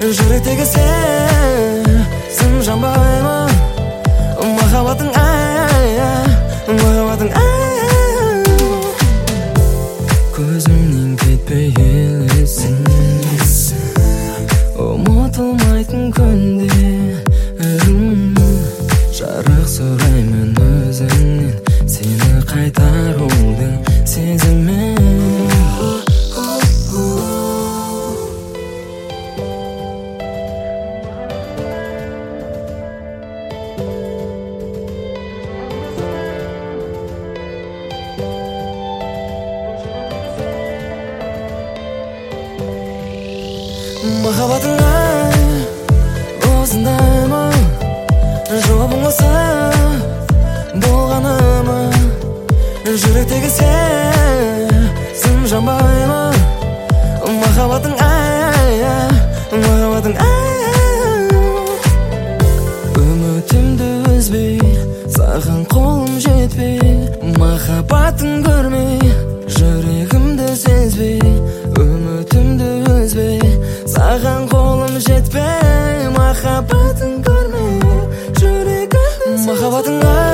жүректегі сезім жанбай ма? Махаббатың махаббатың көзімнен кетпей елесің, ұмытылмайтын күндерім. Жарық сұраймын өзіңнен, сені қайтарудың сезімін. Махаббатың осындай ма? Жауабың осы болғаны ма? Жүректегі сезім жанбай ма? Махаббатың махаббатың үмітімді үзбей, саған қолым жетпей, махаббатын көрмей, жүрегімді сезбей, үмітімді үзбей, саған қолым жетпей, махаббатын көрмей, жүрегімді. Махаббатың